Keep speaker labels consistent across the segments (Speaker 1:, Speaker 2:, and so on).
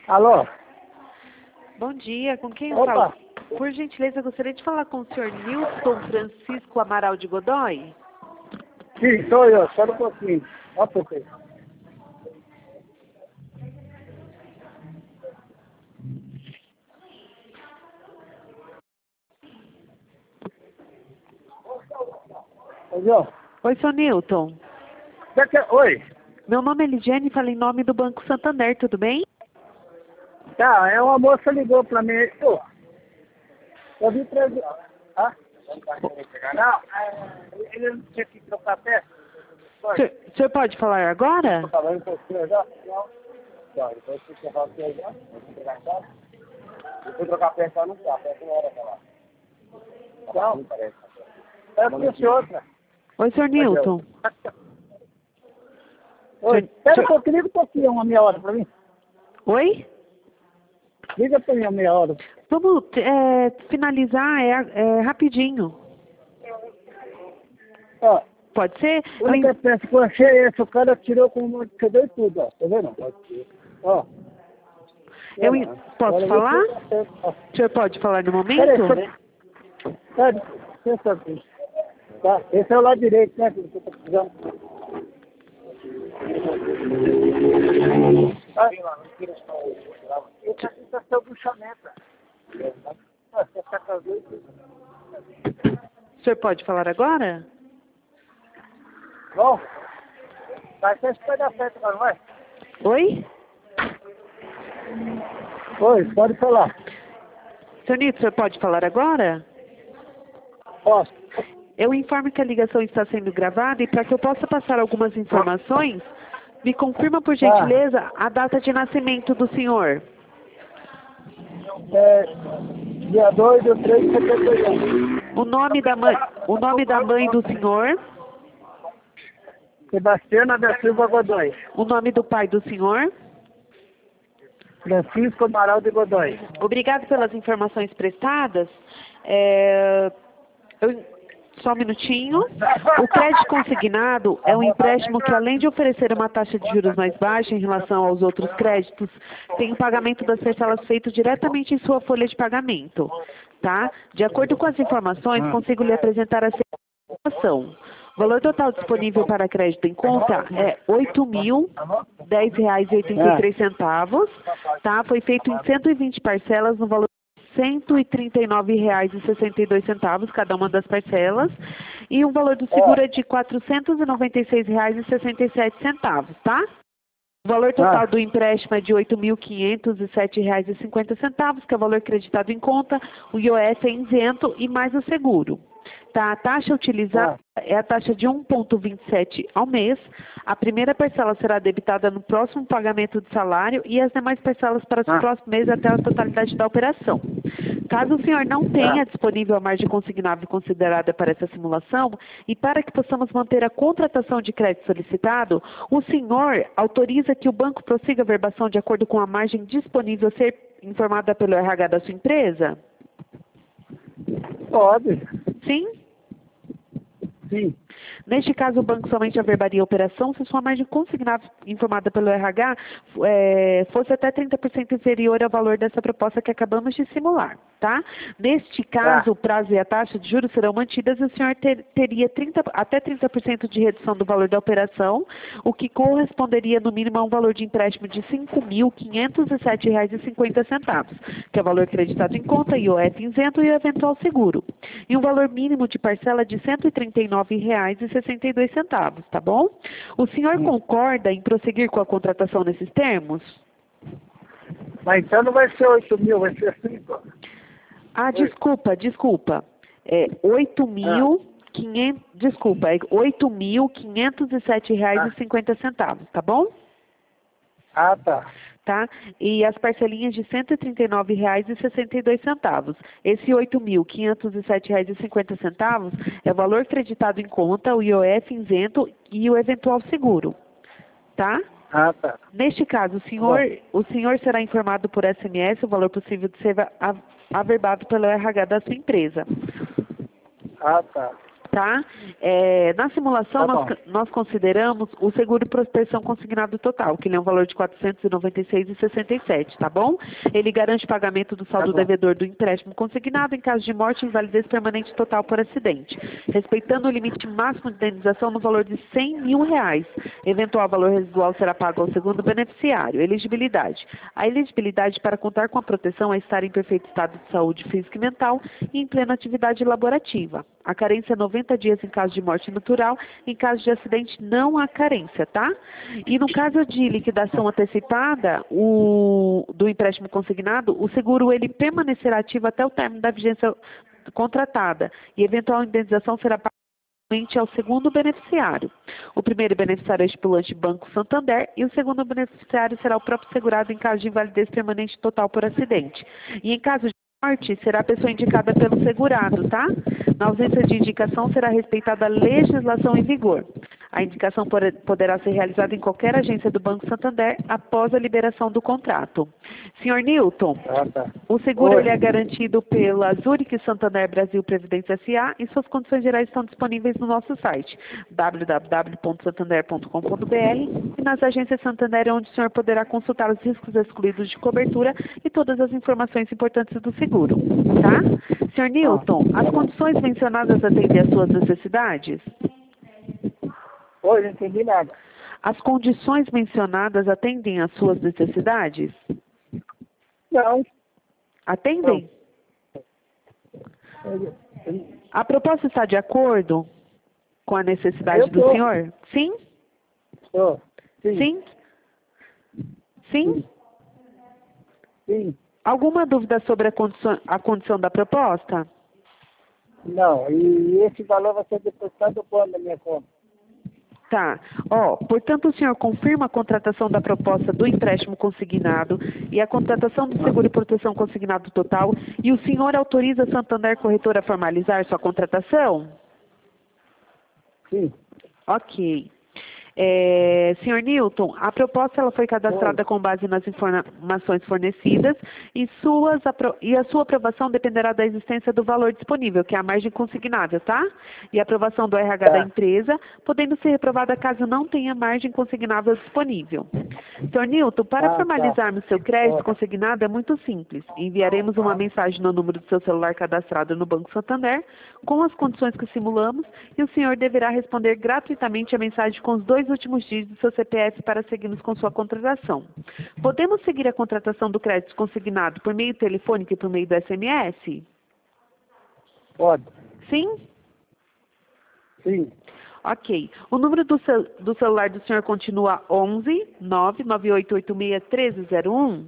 Speaker 1: Alô?
Speaker 2: Bom dia, com quem eu
Speaker 1: Opa!
Speaker 2: falo? Por gentileza, gostaria de falar com o senhor Nilton Francisco Amaral de Godoy?
Speaker 1: Sim, sou eu, só um pouquinho. Ó, porque. Ô,
Speaker 2: Oi, senhor Nilton.
Speaker 1: Oi.
Speaker 2: Meu nome é Lidiane e falo em nome do Banco Santander, tudo bem?
Speaker 1: Tá, é uma moça ligou pra mim. Pô, eu vim trazer. Ah? Não, ele não tinha que trocar peça.
Speaker 2: O senhor pode falar agora?
Speaker 1: Falando com você já? Não. Tá, depois você quer falar com você já? Eu fui trocar peça não tá, a peça não era pra lá. Não, parece. É porque outra.
Speaker 2: Oi, senhor Nilton.
Speaker 1: Oi, espera um pouquinho, liga um pouquinho, uma meia hora pra mim.
Speaker 2: Oi?
Speaker 1: Liga pra mim uma meia hora.
Speaker 2: Vamos finalizar rapidinho.
Speaker 1: Ó,
Speaker 2: Pode ser?
Speaker 1: a única peça que eu achei é essa, o cara tirou com um CD e tudo, ó. Tá vendo? Ó.
Speaker 2: Posso falar? O senhor pode falar no momento?
Speaker 1: Peraí, tá, esse é o lado direito, né, que você tá precisando. Esse aqui tá seu bruxamento. Você tá com as duas.
Speaker 2: O senhor pode falar agora?
Speaker 1: Bom, vai ser esse pedaço agora, não vai?
Speaker 2: Oi?
Speaker 1: Oi, pode falar.
Speaker 2: Senhor Nilton, o senhor pode falar agora?
Speaker 1: Posso.
Speaker 2: Eu informo que a ligação está sendo gravada e para que eu possa passar algumas informações, me confirma, por gentileza, a data de nascimento do senhor.
Speaker 1: Dia 2/3/71.
Speaker 2: O nome da mãe do senhor.
Speaker 1: Sebastiana da Silva Godoy.
Speaker 2: O nome do pai do senhor.
Speaker 1: Francisco Amaral de Godoy.
Speaker 2: Obrigado pelas informações prestadas. Só um minutinho. O crédito consignado é um empréstimo que, além de oferecer uma taxa de juros mais baixa em relação aos outros créditos, tem o pagamento das parcelas feito diretamente em sua folha de pagamento. Tá? De acordo com as informações, consigo lhe apresentar a situação. O valor total disponível para crédito em conta é R$ 8.010,83, tá? Foi feito em 120 parcelas no valor de R$ 139,62, cada uma das parcelas, e o valor do seguro é de R$ 496,67, tá? O valor total do empréstimo é de R$ 8.507,50, que é o valor creditado em conta, o IOF é isento e mais o seguro. Tá? A taxa utilizada é a taxa de 1,27 ao mês. A primeira parcela será debitada no próximo pagamento de salário e as demais parcelas para os próximos meses até a totalidade da operação. Caso o senhor não tenha disponível a margem consignável considerada para essa simulação e para que possamos manter a contratação de crédito solicitado, o senhor autoriza que o banco prossiga a verbação de acordo com a margem disponível a ser informada pelo RH da sua empresa?
Speaker 1: Pode.
Speaker 2: Sim?
Speaker 1: Sim.
Speaker 2: Neste caso, o banco somente averbaria a operação se sua margem consignável informada pelo RH fosse até 30% inferior ao valor dessa proposta que acabamos de simular, tá? Neste caso, o prazo e a taxa de juros serão mantidas e o senhor teria até 30% de redução do valor da operação, o que corresponderia no mínimo a um valor de empréstimo de R$ 5.507,50, que é o valor creditado em conta, IOF isento e o eventual seguro. E um valor mínimo de parcela de R$ 139,62, tá bom? O senhor concorda em prosseguir com a contratação nesses termos?
Speaker 1: Mas então não vai ser 8.000, vai ser 5.
Speaker 2: Ah, desculpa. É R$ 8.507,50, tá bom?
Speaker 1: Ah, tá.
Speaker 2: Tá? E as parcelinhas de R$ 139,62. Esse R$ 8.507,50 é o valor creditado em conta, o IOF isento e o eventual seguro. Tá?
Speaker 1: Ah, tá.
Speaker 2: Neste caso, o senhor será informado por SMS o valor possível de ser averbado pelo RH da sua empresa.
Speaker 1: Ah, tá.
Speaker 2: Tá? tá? Na simulação,
Speaker 1: Tá bom.
Speaker 2: nós consideramos o seguro proteção consignado total, que ele é um valor de R$ 496,67, tá bom? Ele garante o pagamento do saldo
Speaker 1: bom.
Speaker 2: devedor do empréstimo consignado em caso de morte e invalidez permanente total por acidente, respeitando o limite máximo de indenização no valor de R$ 100 mil. Eventual valor residual será pago ao segundo beneficiário. Elegibilidade. A elegibilidade para contar com a proteção é estar em perfeito estado de saúde física e mental e em plena atividade laborativa. A carência é 90 dias em caso de morte natural, em caso de acidente não há carência, tá? E no caso de liquidação antecipada do empréstimo consignado, o seguro ele permanecerá ativo até o término da vigência contratada e eventual indenização será paga ao segundo beneficiário. O primeiro beneficiário é o estipulante Banco Santander e o segundo beneficiário será o próprio segurado em caso de invalidez permanente total por acidente. E em caso de morte, será a pessoa indicada pelo segurado, tá? Na ausência de indicação, será respeitada a legislação em vigor. A indicação poderá ser realizada em qualquer agência do Banco Santander após a liberação do contrato. Senhor Newton,
Speaker 1: Tá.
Speaker 2: o seguro
Speaker 1: Oi.
Speaker 2: ele é garantido pela Zurich Santander Brasil Previdência S.A. e suas condições gerais estão disponíveis no nosso site www.santander.com.br e nas agências Santander, onde o senhor poderá consultar os riscos excluídos de cobertura e todas as informações importantes do seguro, tá? Senhor Newton, as condições mencionadas atendem às suas necessidades?
Speaker 1: Oi, não entendi nada.
Speaker 2: As condições mencionadas atendem às suas necessidades?
Speaker 1: Não.
Speaker 2: Atendem? A proposta está de acordo com a necessidade do senhor? Sim?
Speaker 1: Estou.
Speaker 2: Sim? Sim?
Speaker 1: Sim.
Speaker 2: Alguma dúvida sobre a condição da proposta?
Speaker 1: Não. E esse valor vai ser depositado quando na minha conta?
Speaker 2: Tá. Portanto, o senhor confirma a contratação da proposta do empréstimo consignado e a contratação do seguro e proteção consignado total e o senhor autoriza a Santander Corretora a formalizar sua contratação?
Speaker 1: Sim.
Speaker 2: Ok. Senhor Newton, a proposta ela foi cadastrada com base nas informações fornecidas e a sua aprovação dependerá da existência do valor disponível, que é a margem consignável, tá? E a aprovação do RH da empresa, podendo ser reprovada caso não tenha margem consignável disponível. Senhor Newton, para formalizarmos seu crédito consignado é muito simples. Enviaremos uma mensagem no número do seu celular cadastrado no Banco Santander, com as condições que simulamos, e o senhor deverá responder gratuitamente a mensagem com os 2 últimos dígitos do seu CPF para seguirmos com sua contratação. Podemos seguir a contratação do crédito consignado por meio telefônico e por meio do SMS?
Speaker 1: Pode.
Speaker 2: Sim?
Speaker 1: Sim.
Speaker 2: Ok. O número do celular do senhor continua 11 99886 1301?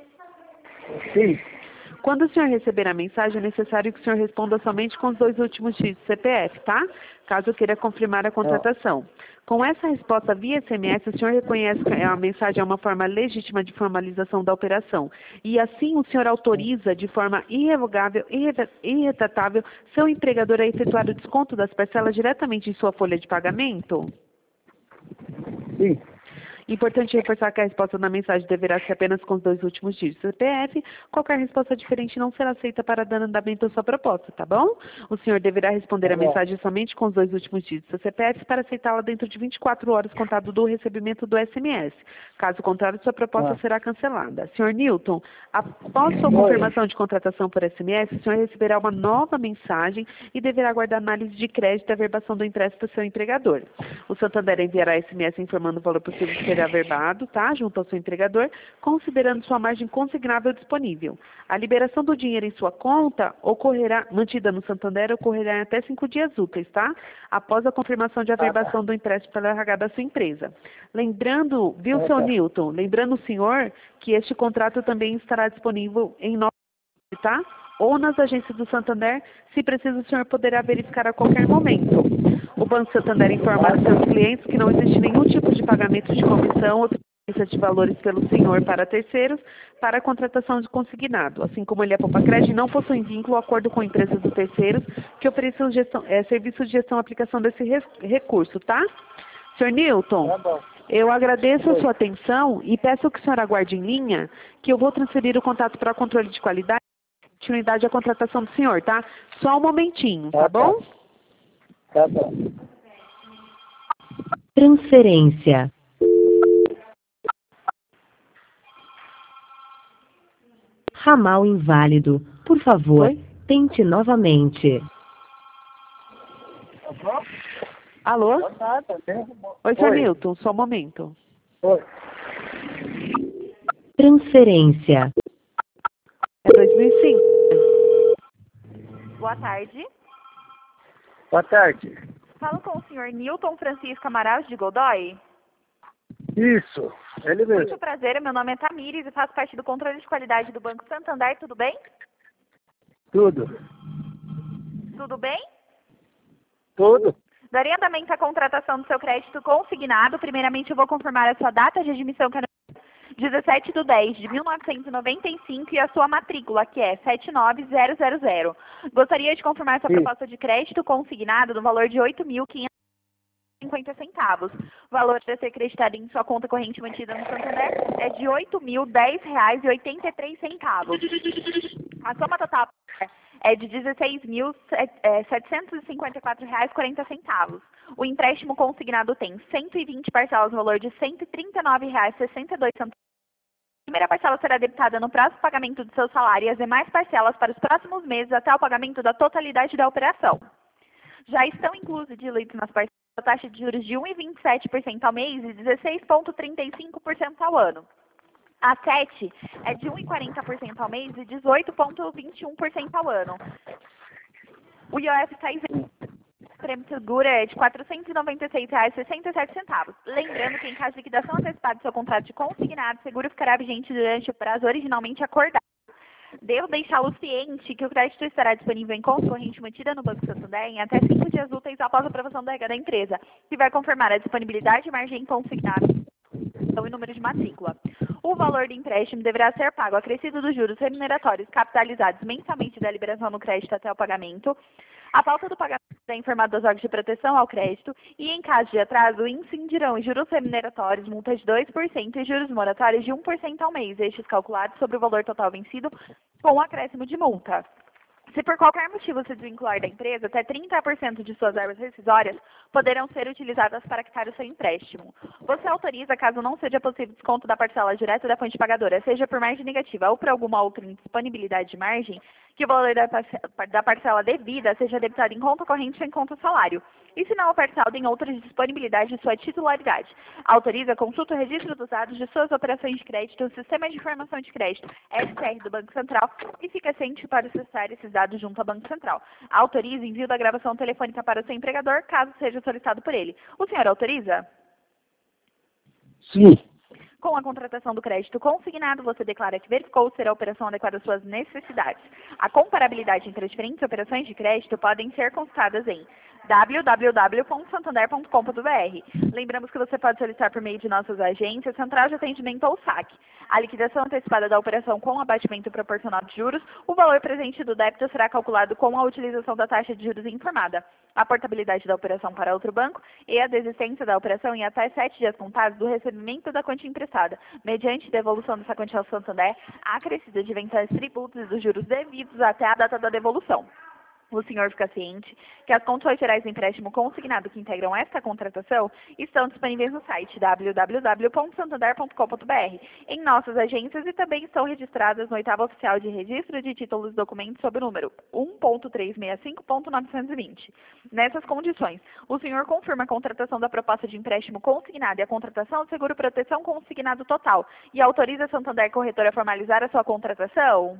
Speaker 1: Sim.
Speaker 2: Quando o senhor receber a mensagem, é necessário que o senhor responda somente com os 2 últimos dígitos do CPF, tá? Caso queira confirmar a contratação. Com essa resposta via SMS, o senhor reconhece que a mensagem é uma forma legítima de formalização da operação. E assim o senhor autoriza de forma irrevogável e irretratável seu empregador a efetuar o desconto das parcelas diretamente em sua folha de pagamento?
Speaker 1: Sim.
Speaker 2: Importante reforçar que a resposta na mensagem deverá ser apenas com os 2 últimos dígitos do CPF. Qualquer resposta diferente não será aceita para dar andamento à sua proposta, tá bom? O senhor deverá responder a mensagem somente com os 2 últimos dígitos do CPF para aceitá-la dentro de 24 horas contado do recebimento do SMS. Caso contrário, sua proposta será cancelada. Senhor Newton, após sua confirmação de contratação por SMS, o senhor receberá uma nova mensagem e deverá aguardar análise de crédito e averbação do empréstimo para o seu empregador. O Santander enviará SMS informando o valor possível de ser averbado, tá? Junto ao seu empregador, considerando sua margem consignável disponível. A liberação do dinheiro em sua conta mantida no Santander, ocorrerá em até 5 dias úteis, tá? Após a confirmação de averbação do empréstimo pela RH da sua empresa. Lembrando, viu, seu Newton? Lembrando o senhor que este contrato também estará disponível em nosso site, tá? Ou nas agências do Santander, se preciso, o senhor poderá verificar a qualquer momento. O Banco Santander informa aos seus clientes que não existe nenhum tipo de pagamento de comissão ou transferência de valores pelo senhor para terceiros para a contratação de consignado, assim como ele é Poupa-Crédito, não possui vínculo ou acordo com empresas do terceiros que ofereçam serviço de gestão e aplicação desse recurso, tá? Senhor Newton, eu agradeço a sua atenção e peço que o senhor aguarde em linha, que eu vou transferir o contato para controle de qualidade e continuidade à contratação do senhor, tá? Só um momentinho, tá bom?
Speaker 1: Tá bom.
Speaker 3: Transferência. Ramal inválido. Por favor,
Speaker 2: Oi?
Speaker 3: tente novamente.
Speaker 2: Alô?
Speaker 1: Boa tarde,
Speaker 2: Oi, Sr. Milton, só um momento.
Speaker 1: Oi.
Speaker 3: Transferência.
Speaker 2: É 2005.
Speaker 4: Boa tarde.
Speaker 1: Boa tarde.
Speaker 4: Falo com o senhor Newton Francisco Amaral de Godoy.
Speaker 1: Isso, ele mesmo.
Speaker 4: Muito prazer, meu nome é Tamires e faço parte do controle de qualidade do Banco Santander, tudo bem?
Speaker 1: Tudo.
Speaker 4: Tudo bem?
Speaker 1: Tudo.
Speaker 4: Daria andamento à contratação do seu crédito consignado. Primeiramente, eu vou confirmar a sua data de admissão, que é 17/10/1995, e a sua matrícula, que é 79000. Gostaria de confirmar sua
Speaker 1: Sim.
Speaker 4: proposta de crédito consignado no valor de R$ 8.550. O valor a ser acreditado em sua conta corrente mantida no Santander é de R$ 8.010,83. A soma total é de R$ 16.754,40. O empréstimo consignado tem 120 parcelas no valor de R$ 139,62. A primeira parcela será debitada no próximo pagamento do seu salário e as demais parcelas para os próximos meses até o pagamento da totalidade da operação. Já estão inclusos diluídos nas parcelas a taxa de juros de 1,27% ao mês e 16,35% ao ano. A 7 é de 1,40% ao mês e 18,21% ao ano. O IOF está isento. O prêmio seguro é de R$ 496,67. Lembrando que, em caso de liquidação antecipada do seu contrato de consignado, o seguro ficará vigente durante o prazo originalmente acordado. Devo deixá-lo ciente que o crédito estará disponível em conta corrente mantida no Banco Santander em até 5 dias úteis após a aprovação da regra da empresa, que vai confirmar a disponibilidade de margem consignada e número de matrícula. O valor do empréstimo deverá ser pago acrescido dos juros remuneratórios capitalizados mensalmente da liberação do crédito até o pagamento. A falta do pagamento é informado aos órgãos de proteção ao crédito e, em caso de atraso, incidirão em juros remuneratórios, multa de 2% e juros moratórios de 1% ao mês, estes calculados sobre o valor total vencido com o acréscimo de multa. Se por qualquer motivo se desvincular da empresa, até 30% de suas verbas rescisórias poderão ser utilizadas para quitar o seu empréstimo. Você autoriza, caso não seja possível desconto da parcela direta da fonte pagadora, seja por margem negativa ou por alguma outra indisponibilidade de margem, que o valor da parcela devida seja debitado em conta corrente ou em conta salário, e se não houver saldo em outra disponibilidade de sua titularidade. Autoriza, consulta o registro dos dados de suas operações de crédito no Sistema de Informação de Crédito, SCR do Banco Central, e fica ciente para acessar esses dados junto ao Banco Central. Autoriza envio da gravação telefônica para o seu empregador, caso seja solicitado por ele. O senhor autoriza?
Speaker 1: Sim.
Speaker 4: Com a contratação do crédito consignado, você declara que verificou ser a operação adequada às suas necessidades. A comparabilidade entre as diferentes operações de crédito podem ser consultadas em www.santander.com.br. Lembramos que você pode solicitar por meio de nossas agências, Central de Atendimento ou SAC. A liquidação antecipada da operação com abatimento proporcional de juros, o valor presente do débito será calculado com a utilização da taxa de juros informada. A portabilidade da operação para outro banco e a desistência da operação em até 7 dias contados do recebimento da quantia emprestada, mediante devolução dessa quantia ao Santander, acrescida de ventas tributos e dos juros devidos até a data da devolução. O senhor fica ciente que as condições gerais do empréstimo consignado que integram esta contratação estão disponíveis no site www.santander.com.br, em nossas agências, e também estão registradas no 8º Oficial de Registro de Títulos e Documentos sob o número 1.365.920. Nessas condições, o senhor confirma a contratação da proposta de empréstimo consignado e a contratação do seguro proteção consignado total e autoriza a Santander Corretora a formalizar a sua contratação?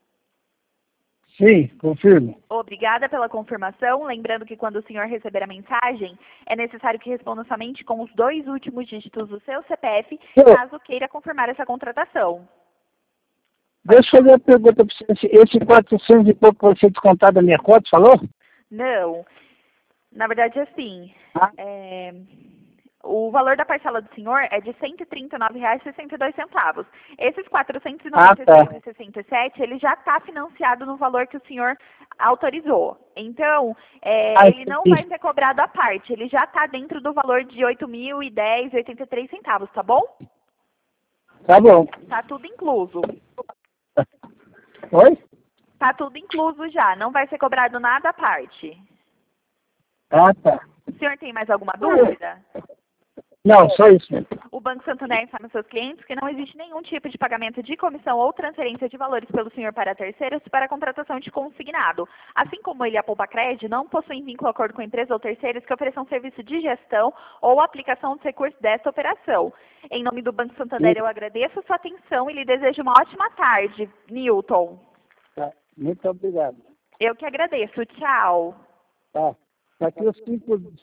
Speaker 1: Sim, confirmo.
Speaker 4: Obrigada pela confirmação. Lembrando que quando o senhor receber a mensagem, é necessário que responda somente com os 2 últimos dígitos do seu CPF, caso queira confirmar essa contratação.
Speaker 1: Deixa eu fazer uma pergunta para você. Esse 400 e pouco vai ser descontado da minha conta, falou?
Speaker 4: Não. Na verdade, assim,
Speaker 1: Ah.
Speaker 4: o valor da parcela do senhor é de R$ 139,62. Esses R$ 496,67, ele já está financiado no valor que o senhor autorizou. Então, ele não vai ser cobrado à parte. Ele já está dentro do valor de R$ 8.010,83, tá bom?
Speaker 1: Tá bom.
Speaker 4: Tá tudo incluso.
Speaker 1: Oi?
Speaker 4: Tá tudo incluso já. Não vai ser cobrado nada à parte.
Speaker 1: Ah, tá.
Speaker 4: O senhor tem mais alguma dúvida?
Speaker 1: Não, só isso mesmo.
Speaker 4: O Banco Santander informa seus clientes que não existe nenhum tipo de pagamento de comissão ou transferência de valores pelo senhor para terceiros para a contratação de consignado. Assim como ele e a Poupa-Cred não possuem vínculo ou acordo com empresas ou terceiros que ofereçam serviço de gestão ou aplicação dos recursos desta operação. Em nome do Banco Santander, eu agradeço a sua atenção e lhe desejo uma ótima tarde, Newton.
Speaker 1: Tá. Muito obrigado.
Speaker 4: Eu que agradeço. Tchau.
Speaker 1: Tá. Daqui os